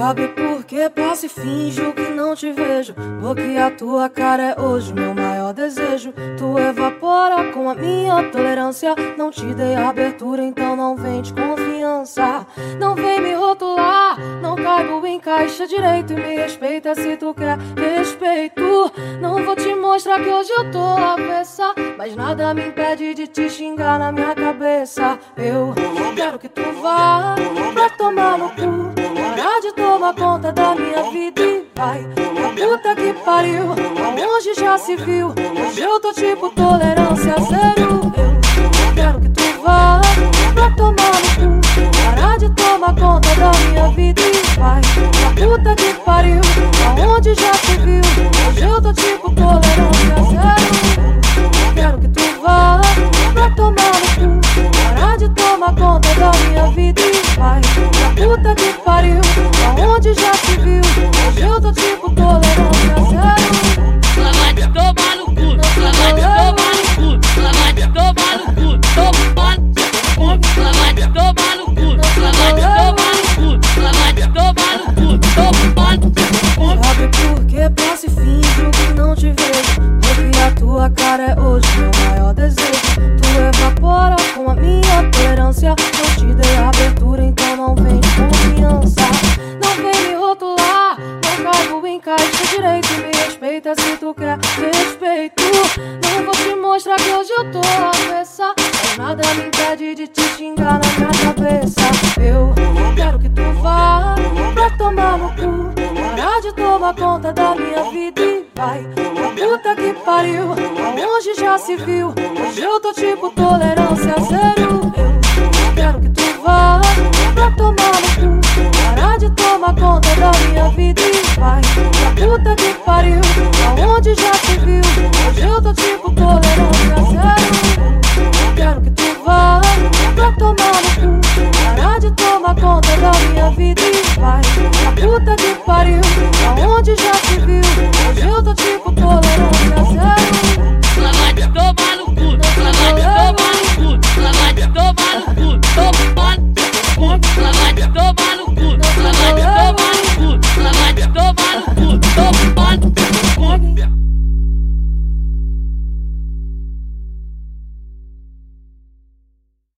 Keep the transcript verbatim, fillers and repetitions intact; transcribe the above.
Sabe por que passo e finjo que não te vejo? Porque a tua cara é hoje meu maior desejo. Tu evapora com a minha tolerância. Não te dei abertura, então não vem de confiança. Não vem me rotular, não caibo em caixa direito. E me respeita se tu quer respeito. Não vou te mostrar que hoje eu tô avessa, mas nada me impede de te xingar na minha cabeça. Eu quero que tu vá pra tomar no cu, parar de tomar conta da minha vida e vai pra puta que pariu, aonde já se viu. Hoje eu tô tipo tolerância zero. Eu quero que tu vá pra tomar no cu, parar de tomar conta da minha vida e vai pra puta que pariu, aonde já se viu. Hoje eu tô tipo tolerância zero. Quero que tu vá pra tomar no cu, parar de tomar conta da minha vida e vai pra puta que pariu, aonde já se viu. Hoje eu tô tipo tolerância zero. Ela vai te tomar no cu, ela vai te tomar no cu, ela vai te tomar no cu, tomar no cu, ela vai te tomar no cu, ela vai te tomar no cu, ela vai te tomar no cu, tomar no cu. Sabe por que passo e finjo que não te vejo? Porque a tua cara é hoje meu maior desejo. Tu evapora com a minha tolerância. Não te dei abertura, então não vem de confiança. Não vem me rotular, não caibo em caixa direito. Me respeita se tu quer respeito. Não vou te mostrar que hoje eu tô avessa, mas nada me impede de te xingar na minha cabeça. Eu quero que tu vá pra tomar no cu, parar de tomar conta da minha vida e vai pra puta que pariu, aonde já se viu. Hoje eu tô tipo tolerância zero. Eu quero que tu vá pra tomar no cu, parar de tomar conta da minha vida e vai pra puta que pariu, aonde já se viu. Hoje eu tô tipo tolerância zero. Quero que tu vá pra tomar no cu, parar de tomar conta da minha vida e vai pra puta que pariu, aonde já se viu.